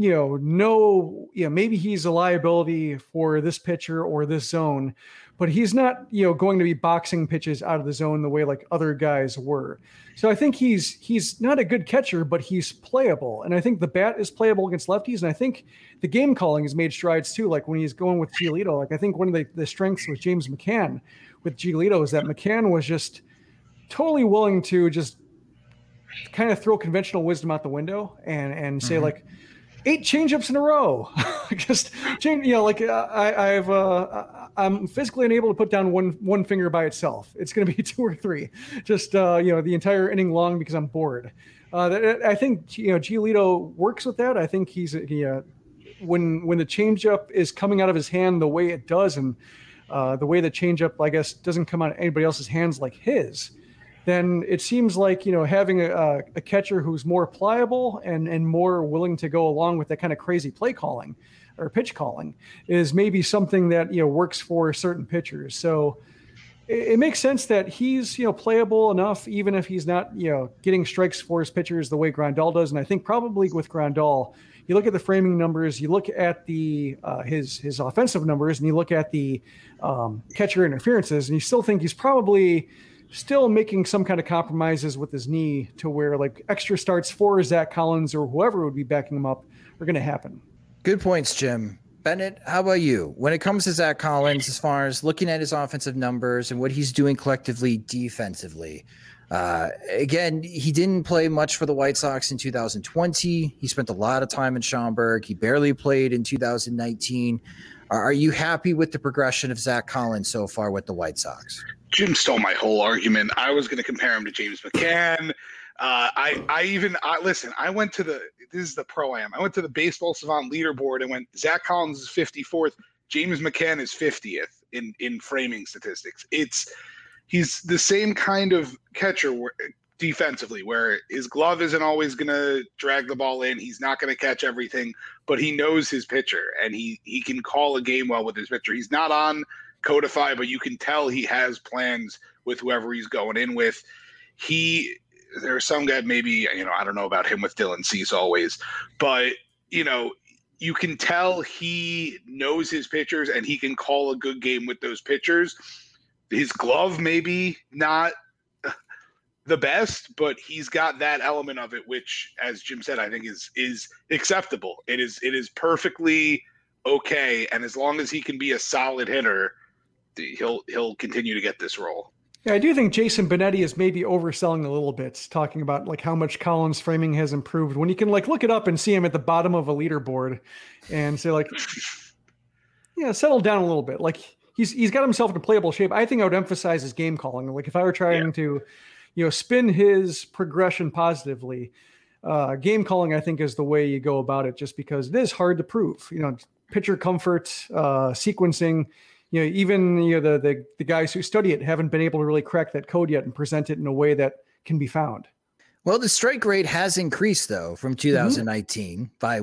know maybe he's a liability for this pitcher or this zone, but he's not going to be boxing pitches out of the zone the way other guys were. So I think he's not a good catcher, but he's playable, and I think the bat is playable against lefties, and I think the game calling has made strides too. When he's going with Giolito, I think one of the strengths with James McCann with Giolito is that McCann was just totally willing to just kind of throw conventional wisdom out the window and say 8 changeups in a row. Just change, I'm physically unable to put down one finger by itself. It's going to be 2 or 3, just the entire inning long because I'm bored. I think Giolito works with that. I think when the changeup is coming out of his hand the way it does, and the way the changeup, I guess, doesn't come out of anybody else's hands like his, then it seems like, having a catcher who's more pliable and more willing to go along with that kind of crazy play calling or pitch calling is maybe something that, works for certain pitchers. So it makes sense that he's, playable enough, even if he's not, getting strikes for his pitchers the way Grandal does. And I think probably with Grandal, you look at the framing numbers, you look at the his offensive numbers, and you look at the catcher interferences, and you still think he's probably still making some kind of compromises with his knee to where extra starts for Zach Collins or whoever would be backing him up are going to happen. Good points, Jim. Bennett, how about you? When it comes to Zach Collins, as far as looking at his offensive numbers and what he's doing collectively defensively, again, he didn't play much for the White Sox in 2020. He spent a lot of time in Schaumburg. He barely played in 2019. Are you happy with the progression of Zach Collins so far with the White Sox? Jim stole my whole argument. I was going to compare him to James McCann. Listen, this is the Pro-Am. I went to the Baseball Savant leaderboard and went, Zach Collins is 54th. James McCann is 50th in framing statistics. He's the same kind of catcher defensively, where his glove isn't always going to drag the ball in. He's not going to catch everything, but he knows his pitcher, and he can call a game well with his pitcher. He's not on Codify, but you can tell he has plans with whoever he's going in with. There's some guy, maybe, I don't know about him with Dylan Cease always, but, you can tell he knows his pitchers and he can call a good game with those pitchers. His glove, maybe not the best, but he's got that element of it, which, as Jim said, I think is acceptable. It is perfectly okay. And as long as he can be a solid hitter, he'll continue to get this role. Yeah, I do think Jason Benetti is maybe overselling a little bit, talking about like how much Collins' framing has improved when you can like look it up and see him at the bottom of a leaderboard and say like, yeah, settle down a little bit. Like he's got himself in a playable shape. I think I would emphasize his game calling. Like if I were trying to, spin his progression positively, game calling, I think, is the way you go about it, just because it is hard to prove, pitcher comfort, sequencing. Even the guys who study it haven't been able to really crack that code yet and present it in a way that can be found. Well, the strike rate has increased though from 2019 by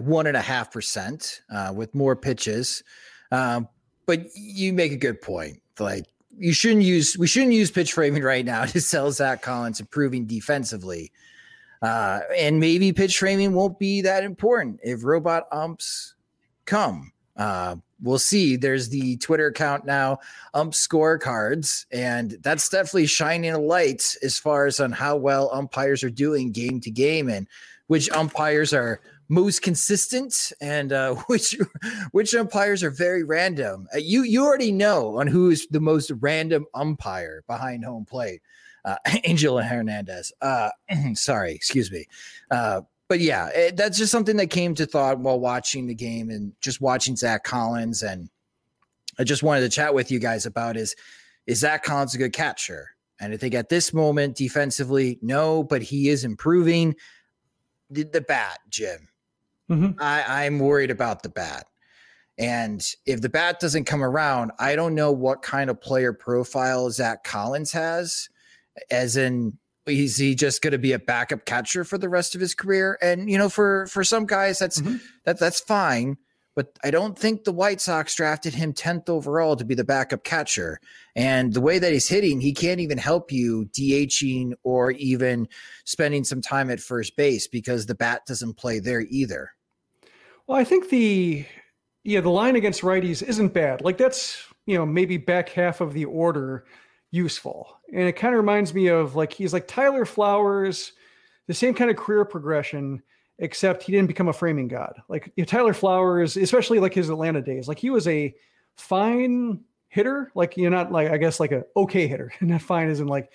1.5% with more pitches. But you make a good point. Like we shouldn't use pitch framing right now to sell Zach Collins improving defensively. And maybe pitch framing won't be that important if robot umps come. We'll see. There's the Twitter account now, ump scorecards, and that's definitely shining a light as far as on how well umpires are doing game to game and which umpires are most consistent and which umpires are very random. You already know on who is the most random umpire behind home plate. Angel Hernandez. Sorry, excuse me. But yeah, that's just something that came to thought while watching the game and just watching Zach Collins. And I just wanted to chat with you guys about is Zach Collins a good catcher? And I think at this moment, defensively, no, but he is improving. The bat, Jim. I'm worried about the bat. And if the bat doesn't come around, I don't know what kind of player profile Zach Collins has, as in, is he just going to be a backup catcher for the rest of his career? And, for some guys, that's fine. But I don't think the White Sox drafted him 10th overall to be the backup catcher. And the way that he's hitting, he can't even help you DHing or even spending some time at first base because the bat doesn't play there either. Well, I think the line against righties isn't bad. Like that's, maybe back half of the order useful. And it kind of reminds me of like, he's like Tyler Flowers, the same kind of career progression, except he didn't become a framing god. Like Tyler Flowers, especially like his Atlanta days, like he was a fine hitter, like not like, I guess like a okay hitter, and not fine as in like,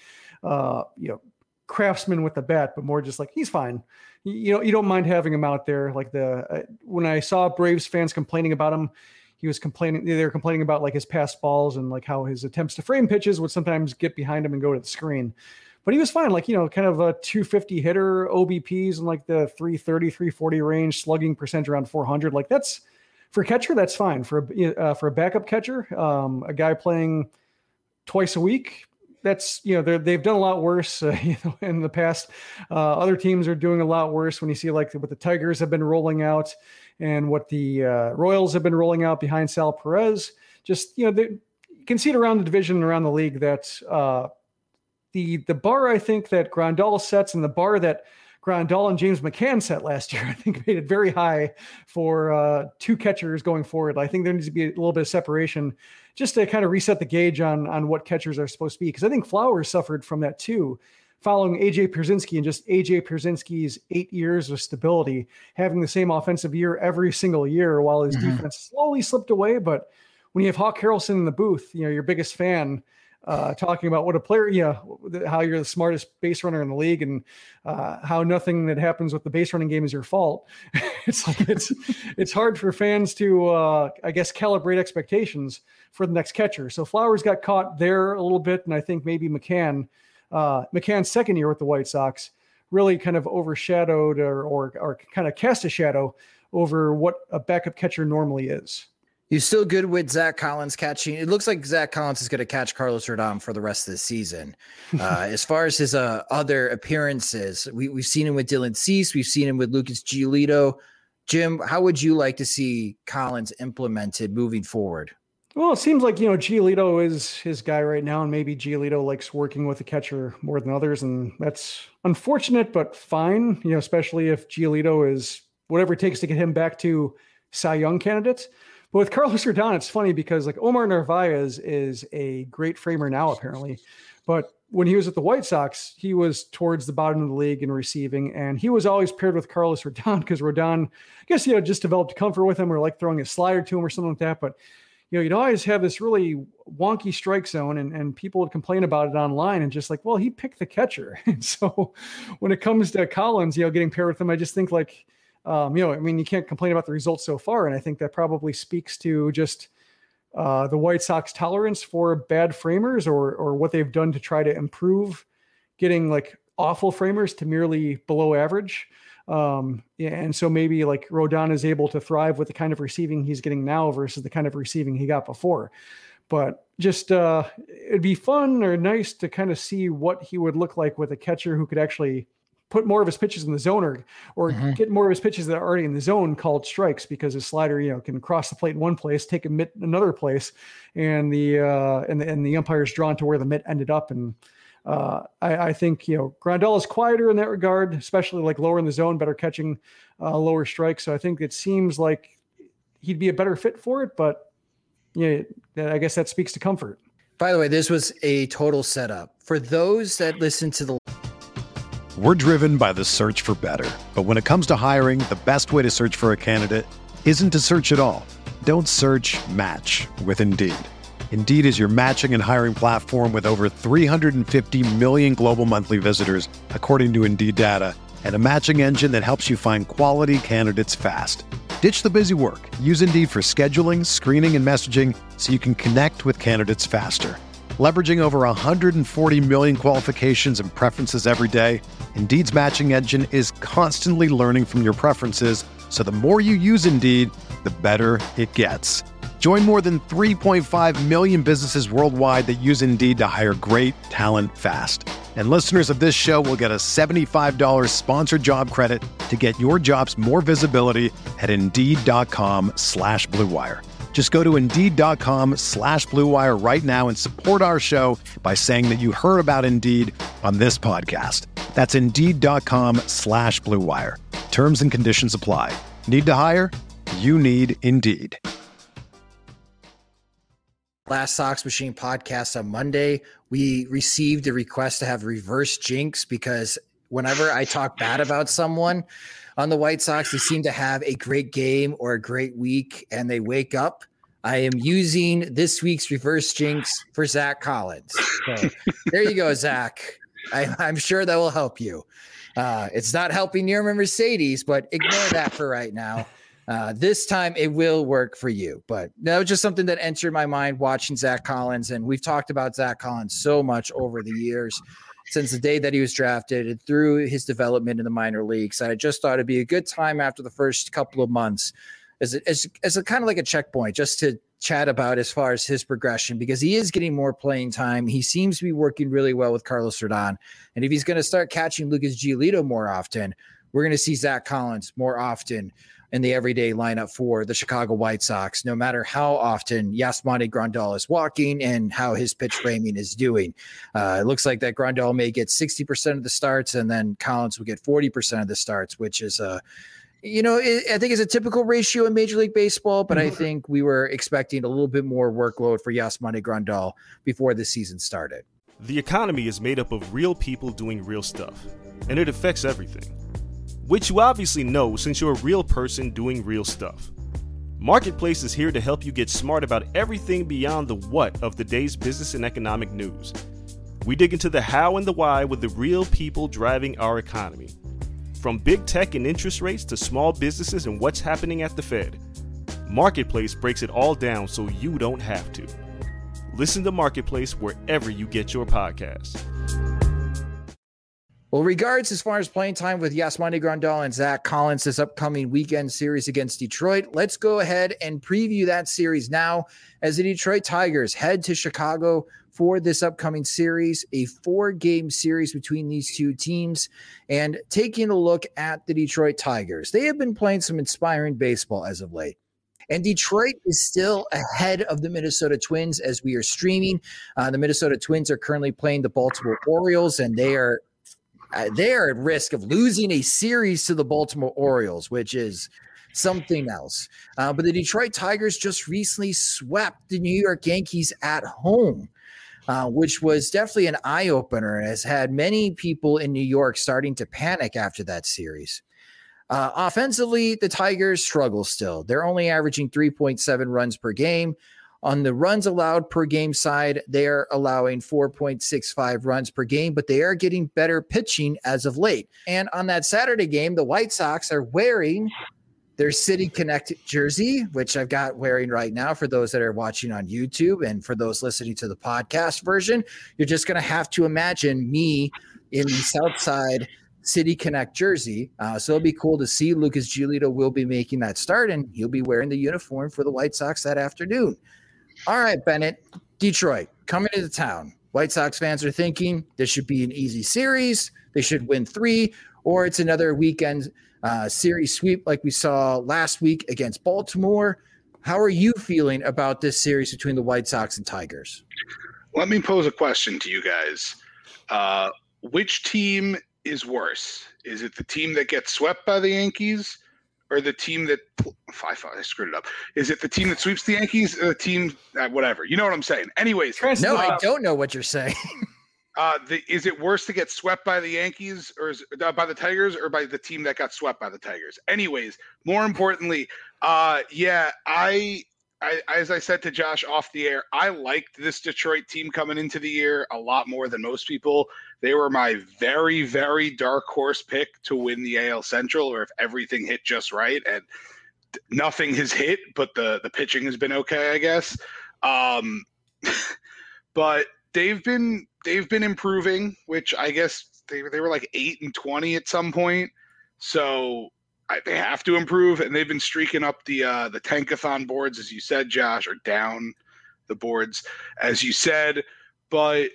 craftsman with the bat, but more just like, he's fine. You don't mind having him out there. Like when I saw Braves fans complaining about him, they were complaining about like his pass balls and like how his attempts to frame pitches would sometimes get behind him and go to the screen. But he was fine, like, kind of a 250 hitter, OBPs in like the 330, 340 range, slugging percentage around 400. Like that's for a catcher, that's fine. For a backup catcher, a guy playing twice a week, that's, they've done a lot worse in the past. Other teams are doing a lot worse when you see like what the Tigers have been rolling out and what the Royals have been rolling out behind Sal Perez. Just, you can see it around the division and around the league that the bar, I think, that Grandal sets and the bar that Grandal and James McCann set last year, I think made it very high for two catchers going forward. I think there needs to be a little bit of separation just to kind of reset the gauge on what catchers are supposed to be. Because I think Flowers suffered from that too, following A.J. Pierzynski and just A.J. Pierzynski's 8 years of stability, having the same offensive year every single year while his defense slowly slipped away. But when you have Hawk Harrelson in the booth, your biggest fan, talking about what a player, how you're the smartest base runner in the league, and how nothing that happens with the base running game is your fault. It's hard for fans to, I guess, calibrate expectations for the next catcher. So Flowers got caught there a little bit, and I think maybe McCann's second year with the White Sox really kind of overshadowed or kind of cast a shadow over what a backup catcher normally is. You're still good with Zach Collins catching. It looks like Zach Collins is going to catch Carlos Rodon for the rest of the season. As far as his other appearances, we've seen him with Dylan Cease. We've seen him with Lucas Giolito. Jim, how would you like to see Collins implemented moving forward? Well, it seems like, Giolito is his guy right now, and maybe Giolito likes working with the catcher more than others, and that's unfortunate, but fine, especially if Giolito is whatever it takes to get him back to Cy Young candidates. But with Carlos Rodon, it's funny because like Omar Narvaez is a great framer now, apparently. But when he was at the White Sox, he was towards the bottom of the league in receiving, and he was always paired with Carlos Rodon because Rodon, I guess, just developed comfort with him or like throwing a slider to him or something like that. But, you'd always have this really wonky strike zone, and people would complain about it online and just like, well, he picked the catcher. And so when it comes to Collins, getting paired with him, I just think like, you can't complain about the results so far. And I think that probably speaks to just the White Sox tolerance for bad framers or what they've done to try to improve getting like awful framers to merely below average. And so maybe like Rodon is able to thrive with the kind of receiving he's getting now versus the kind of receiving he got before. But just it'd be fun or nice to kind of see what he would look like with a catcher who could actually put more of his pitches in the zone or get more of his pitches that are already in the zone called strikes, because his slider, can cross the plate in one place, take a mitt in another place, and the umpire's drawn to where the mitt ended up. And I think, Grandal is quieter in that regard, especially like lower in the zone, better catching lower strikes. So I think it seems like he'd be a better fit for it, but I guess that speaks to comfort. By the way, this was a total setup for those that listen to the. We're driven by the search for better. But when it comes to hiring, the best way to search for a candidate isn't to search at all. Don't search, match with Indeed. Indeed is your matching and hiring platform with over 350 million global monthly visitors, according to Indeed data, and a matching engine that helps you find quality candidates fast. Ditch the busy work. Use Indeed for scheduling, screening, and messaging so you can connect with candidates faster. Leveraging over 140 million qualifications and preferences every day, Indeed's matching engine is constantly learning from your preferences, so the more you use Indeed, the better it gets. Join more than 3.5 million businesses worldwide that use Indeed to hire great talent fast. And listeners of this show will get a $75 sponsored job credit to get your jobs more visibility at Indeed.com/Blue Wire. Just go to Indeed.com/Blue Wire right now and support our show by saying that you heard about Indeed on this podcast. That's Indeed.com/Blue Wire. Terms and conditions apply. Need to hire? You need Indeed. Last Sox Machine podcast on Monday, we received a request to have reverse jinx because whenever I talk bad about someone on the White Sox, they seem to have a great game or a great week and they wake up. I am using this week's reverse jinx for Zach Collins. So there you go, Zach. I'm sure that will help you. It's not helping Yermin Mercedes, but ignore that for right now. This time it will work for you, but that was just something that entered my mind watching Zach Collins. And we've talked about Zach Collins so much over the years since the day that he was drafted and through his development in the minor leagues. I just thought it'd be a good time after the first couple of months as a kind of like a checkpoint just to chat about as far as his progression, because he is getting more playing time. He seems to be working really well with Carlos Rodon. And if he's going to start catching Lucas Giolito more often, we're going to see Zach Collins more often in the everyday lineup for the Chicago White Sox, no matter how often Yasmani Grandal is walking and how his pitch framing is doing. It looks like that Grandal may get 60% of the starts and then Collins will get 40% of the starts, which is I think it's a typical ratio in Major League Baseball, but I think we were expecting a little bit more workload for Yasmani Grandal before the season started. The economy is made up of real people doing real stuff, and it affects everything. Which you obviously know since you're a real person doing real stuff. Marketplace is here to help you get smart about everything beyond the what of the day's business and economic news. We dig into the how and the why with the real people driving our economy. From big tech and interest rates to small businesses and what's happening at the Fed, Marketplace breaks it all down so you don't have to. Listen to Marketplace wherever you get your podcasts. Well, regards as far as playing time with Yasmani Grandal and Zach Collins this upcoming weekend series against Detroit, let's go ahead and preview that series now as the Detroit Tigers head to Chicago for this upcoming series, a 4-game series between these two teams. And taking a look at the Detroit Tigers, they have been playing some inspiring baseball as of late. And Detroit is still ahead of the Minnesota Twins as we are streaming. The Minnesota Twins are currently playing the Baltimore Orioles, and they are at risk of losing a series to the Baltimore Orioles, which is something else. But the Detroit Tigers just recently swept the New York Yankees at home, which was definitely an eye-opener and has had many people in New York starting to panic after that series. Offensively, the Tigers struggle still. They're only averaging 3.7 runs per game. On the runs allowed per game side, they are allowing 4.65 runs per game, but they are getting better pitching as of late. And on that Saturday game, the White Sox are wearing their City Connect jersey, which I've got wearing right now for those that are watching on YouTube. And for those listening to the podcast version, you're just going to have to imagine me in the Southside City Connect jersey. So it'll be cool to see. Lucas Giolito will be making that start, and he'll be wearing the uniform for the White Sox that afternoon. All right, Bennett, Detroit coming into town. White Sox fans are thinking this should be an easy series. They should win 3, or it's another weekend series sweep like we saw last week against Baltimore. How are you feeling about this series between the White Sox and Tigers? Let me pose a question to you guys. Which team is worse? Is it the team that gets swept by the Yankees, or the team that I screwed it up? Is it the team that sweeps the Yankees, or the team whatever? You know what I'm saying. Anyways, no, I don't know what you're saying. Is it worse to get swept by the Yankees, or by the Tigers, or by the team that got swept by the Tigers? Anyways, more importantly, as I said to Josh off the air, I liked this Detroit team coming into the year a lot more than most people. They were my very, very dark horse pick to win the AL Central, or if everything hit just right, and nothing has hit, but the pitching has been okay, I guess. But they've been improving, which I guess they were like 8-20 at some point. So they have to improve, and they've been streaking up the tankathon boards, as you said, Josh, or down the boards, as you said. But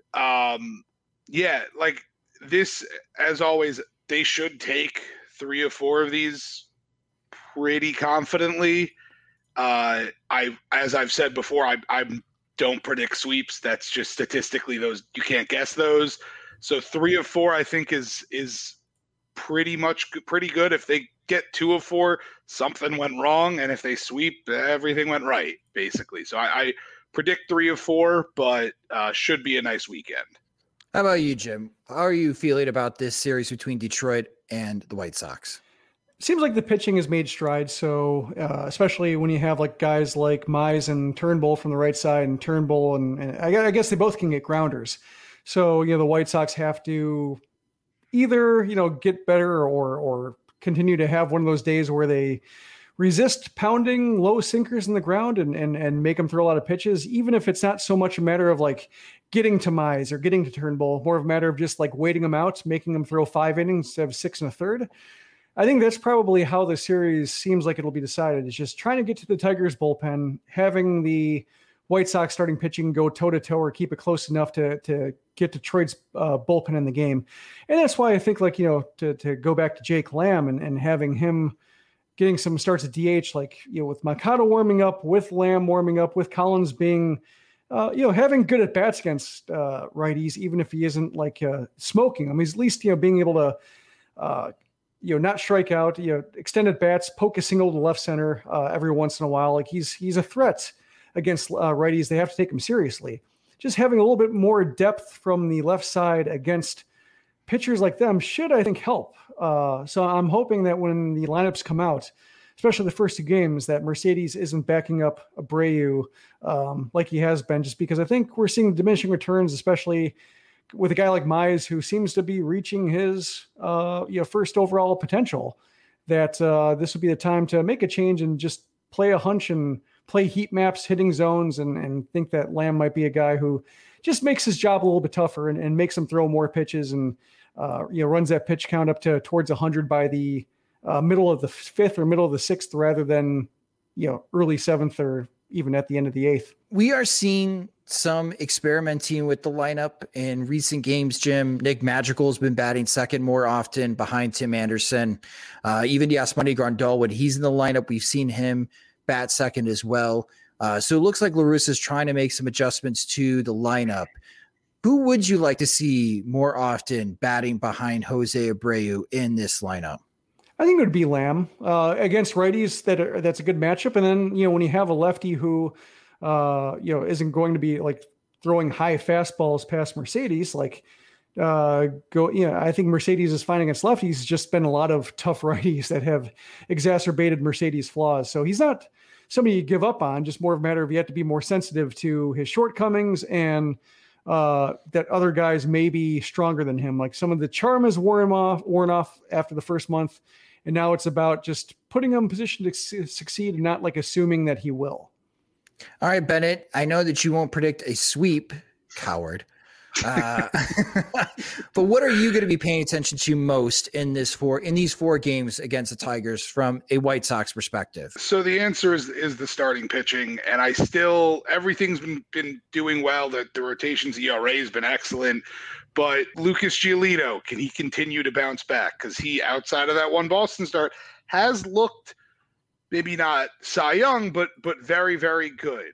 yeah, like this, as always, they should take 3 or 4 of these pretty confidently. As I've said before, I don't predict sweeps. That's just statistically those, you can't guess those. So 3 of 4, I think is pretty good. If they get 2 of 4, something went wrong, and if they sweep, everything went right, basically. So I predict 3 of 4, but should be a nice weekend. How about you, Jim? How are you feeling about this series between Detroit and the White Sox? Seems like the pitching has made strides. So especially when you have like guys like Mize and Turnbull from the right side, and Turnbull, and I guess they both can get grounders. So, the White Sox have to either, get better or continue to have one of those days where they resist pounding low sinkers in the ground and make them throw a lot of pitches, even if it's not so much a matter of like getting to Mize or getting to Turnbull, more of a matter of just like waiting them out, making them throw 5 innings instead of 6 1/3. I think that's probably how the series seems like it'll be decided. It's just trying to get to the Tigers bullpen, having the White Sox starting pitching go toe-to-toe or keep it close enough to get Detroit's bullpen in the game. And that's why I think, like, to go back to Jake Lamb and having him getting some starts at DH, like, with Machado warming up, with Lamb warming up, with Collins being, having good at-bats against righties, even if he isn't, like, smoking them. He's at least, being able to, not strike out, extended bats, poke a single to left center every once in a while. Like, he's a threat against righties. They have to take him seriously. Just having a little bit more depth from the left side against pitchers like them should, I think, help. So I'm hoping that when the lineups come out, especially the first two games, that Mercedes isn't backing up Abreu like he has been, just because I think we're seeing diminishing returns, especially with a guy like Mize, who seems to be reaching his first overall potential, that this would be the time to make a change and just play a hunch and play heat maps, hitting zones, and think that Lamb might be a guy who just makes his job a little bit tougher and makes him throw more pitches and runs that pitch count up to towards 100 by the middle of the 5th or middle of the 6th, rather than early 7th or even at the end of the 8th. We are seeing some experimenting with the lineup in recent games, Jim. Nick Madrigal's been batting second more often behind Tim Anderson. Even Yasmani Grandal, when he's in the lineup, we've seen him bat second as well. So it looks like La Russa is trying to make some adjustments to the lineup. Who would you like to see more often batting behind Jose Abreu in this lineup? I think it would be Lamb against righties. That's a good matchup. And then, when you have a lefty who, isn't going to be like throwing high fastballs past Mercedes, I think Mercedes is finding against lefties has just been a lot of tough righties that have exacerbated Mercedes' flaws. So he's not somebody you give up on, just more of a matter of you have to be more sensitive to his shortcomings and that other guys may be stronger than him. Like some of the charm is worn off after the first month. And now it's about just putting him in position to succeed and not like assuming that he will. All right, Bennett, I know that you won't predict a sweep, coward. But what are you going to be paying attention to most in these 4 games against the Tigers from a White Sox perspective? So the answer is the starting pitching, and everything's been doing well. The rotation's ERA has been excellent, but Lucas Giolito, can he continue to bounce back? Because he, outside of that one Boston start, has looked maybe not Cy Young, but very, very good.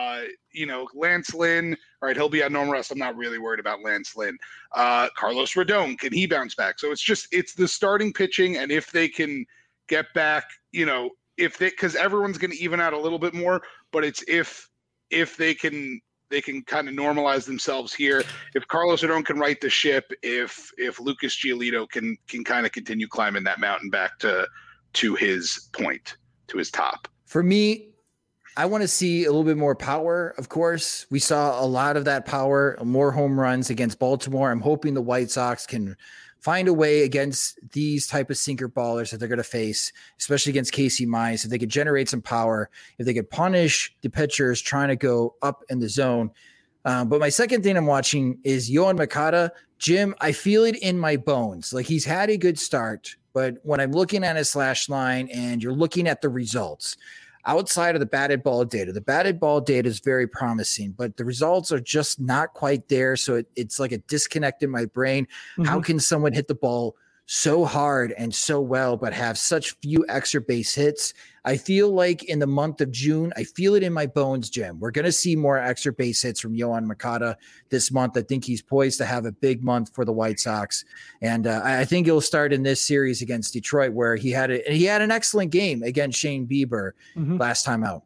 Lance Lynn, all right, he'll be on normal rest. I'm not really worried about Lance Lynn. Carlos Rodon, can he bounce back? So it's the starting pitching, and if they can get back, because everyone's going to even out a little bit more, but it's if they can kind of normalize themselves here. If Carlos Rodon can right the ship, if Lucas Giolito can kind of continue climbing that mountain back to his point, to his top. For me, I want to see a little bit more power. Of course, we saw a lot of that power, more home runs against Baltimore. I'm hoping the White Sox can find a way against these type of sinker ballers that they're going to face, especially against Casey Mize. If they could generate some power, if they could punish the pitchers trying to go up in the zone. But my second thing I'm watching is Yoan Moncada. Jim, I feel it in my bones. Like, he's had a good start, but when I'm looking at his slash line and you're looking at the results, outside of the batted ball data is very promising, but the results are just not quite there. So it's like a disconnect in my brain. Mm-hmm. How can someone hit the ball so hard and so well, but have such few extra base hits? I feel like in the month of June, I feel it in my bones, Jim. We're going to see more extra base hits from Yoan Moncada this month. I think he's poised to have a big month for the White Sox. And I think he'll start in this series against Detroit, where he had an excellent game against Shane Bieber last time out.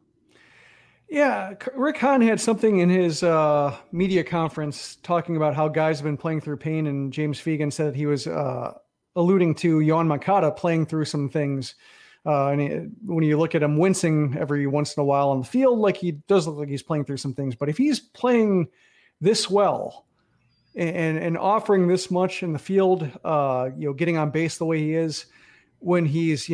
Yeah, Rick Hahn had something in his media conference talking about how guys have been playing through pain, and James Fegan said that he was alluding to Yoan Moncada playing through some things. When you look at him wincing every once in a while on the field, like he does look like he's playing through some things. But if he's playing this well and offering this much in the field, getting on base the way he is, when he's,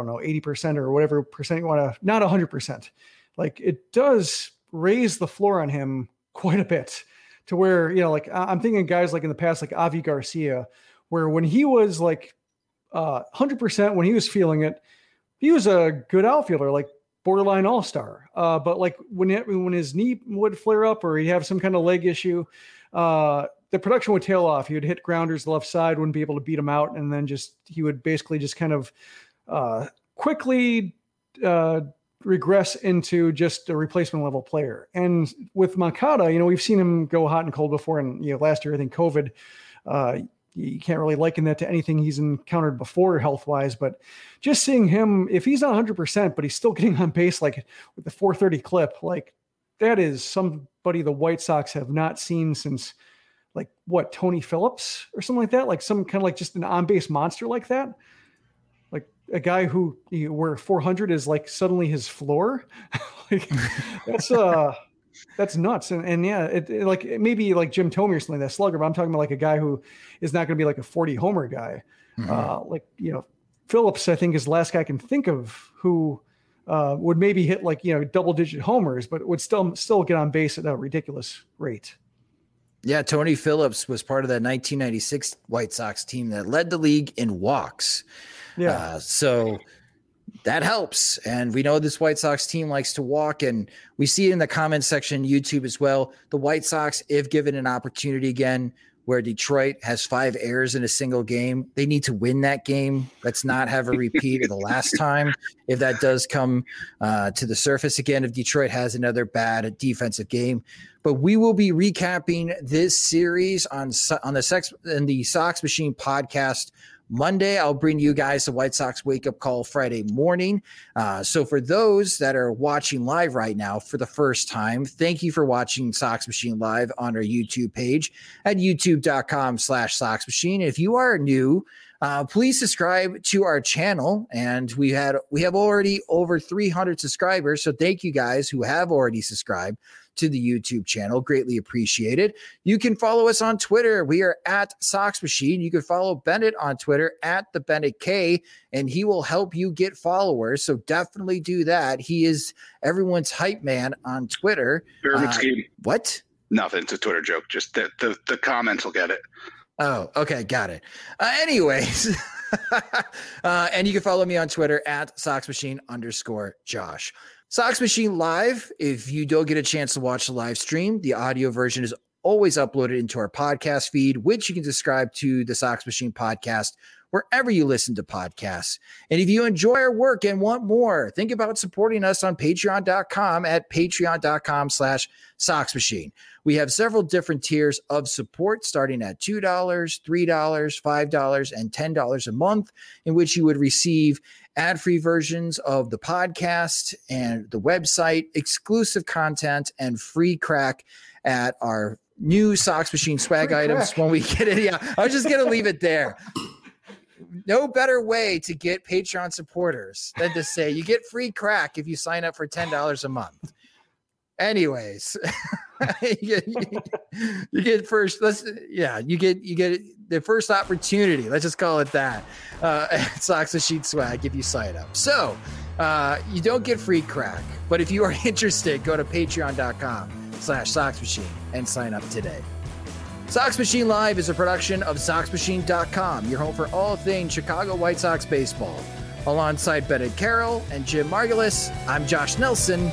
80% or whatever percent you want to, not 100%, like it does raise the floor on him quite a bit to where, I'm thinking guys like in the past, like Avi Garcia, where when he was like 100%, when he was feeling it, he was a good outfielder, like borderline all-star. But like when his knee would flare up or he'd have some kind of leg issue, the production would tail off. He would hit grounders the left side, wouldn't be able to beat him out. And then he would basically just kind of quickly regress into just a replacement level player. And with Moncada, we've seen him go hot and cold before. And, last year, I think COVID, you can't really liken that to anything he's encountered before health-wise, but just seeing him, if he's not 100%, but he's still getting on base, like with the 430 clip, like that is somebody the White Sox have not seen since Tony Phillips or something like that, like some kind of like just an on-base monster like that. Like a guy who where 400 is like suddenly his floor. Like, that's nuts. And yeah, it like maybe like Jim Thome or something, that slugger, but I'm talking about like a guy who is not going to be like a 40 homer guy. Like, Phillips, I think, is the last guy I can think of who would maybe hit like, double digit homers, but would still get on base at a ridiculous rate. Yeah, Tony Phillips was part of that 1996 White Sox team that led the league in walks. Yeah. So that helps. And we know this White Sox team likes to walk, and we see it in the comment section, YouTube as well. The White Sox, if given an opportunity again, where Detroit has 5 errors in a single game, they need to win that game. Let's not have a repeat of the last time. If that does come to the surface again, if Detroit has another bad defensive game. But we will be recapping this series on the Sox Machine podcast Monday. I'll bring you guys the White Sox wake-up call Friday morning. So for those that are watching live right now for the first time, thank you for watching Sox Machine Live on our YouTube page at youtube.com/Sox Machine. If you are new, please subscribe to our channel. And we have already over 300 subscribers. So thank you guys who have already subscribed to the YouTube channel. Greatly appreciated. You can follow us on Twitter. We are at Sox Machine. You can follow Bennett on Twitter at the Bennett K, and he will help you get followers. So definitely do that. He is everyone's hype man on Twitter. Pyramid scheme. What? Nothing. It's a Twitter joke. Just the comments will get it. Oh, okay. Got it. Anyways, and you can follow me on Twitter at SoxMachine_Josh. Sox Machine Live, if you don't get a chance to watch the live stream, the audio version is always uploaded into our podcast feed, which you can subscribe to the Sox Machine podcast wherever you listen to podcasts. And if you enjoy our work and want more, think about supporting us on patreon.com at patreon.com/Sox Machine. We have several different tiers of support starting at $2, $3, $5, and $10 a month, in which you would receive ad-free versions of the podcast and the website, exclusive content, and free crack at our new Sox Machine swag items when we get it. Yeah, I was just going to leave it there. No better way to get Patreon supporters than to say you get free crack if you sign up for $10 a month. Anyways, you get first. You get the first opportunity. Let's just call it that. Sox Machine swag if you sign up. So you don't get free crack, but if you are interested, go to patreon.com/Sox Machine and sign up today. Sox Machine Live is a production of SoxMachine.com, your home for all things Chicago White Sox baseball. Alongside Bennett Carroll and Jim Margulis, I'm Josh Nelson.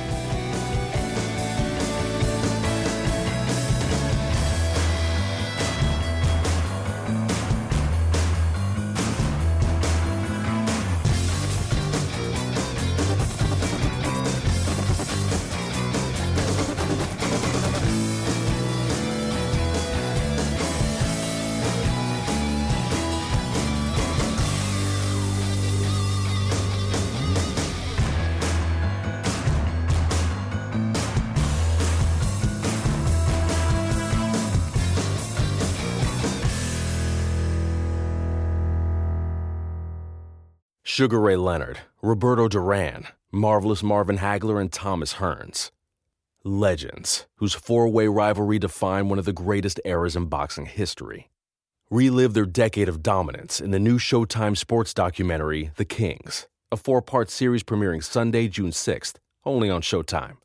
Sugar Ray Leonard, Roberto Duran, Marvelous Marvin Hagler, and Thomas Hearns. Legends, whose four-way rivalry defined one of the greatest eras in boxing history. Relive their decade of dominance in the new Showtime sports documentary, The Kings, a 4-part series premiering Sunday, June 6th, only on Showtime.